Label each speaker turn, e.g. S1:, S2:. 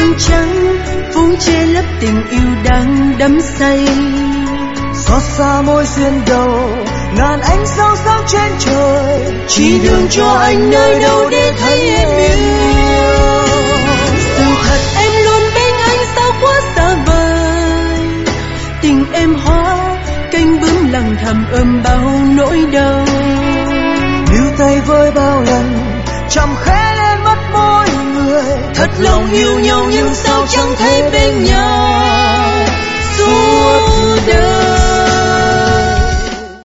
S1: đêm trắng phủ che lấp tình yêu đang đắm say.
S2: Xót xa môi duyên đầu ngàn ánh sao sáng trên trời,
S1: chỉ đường cho anh nơi đâu để thấy em yêu. Sự thật em luôn bên anh sao quá xa vời, tình em hóa cánh bướm lặng thầm ôm bao nỗi đau.
S2: níu tay với bao lần chạm khẽ lên mắt mỗi người,
S1: thật lòng yêu nhau nhưng sao chẳng thấy bên nhau suốt đời.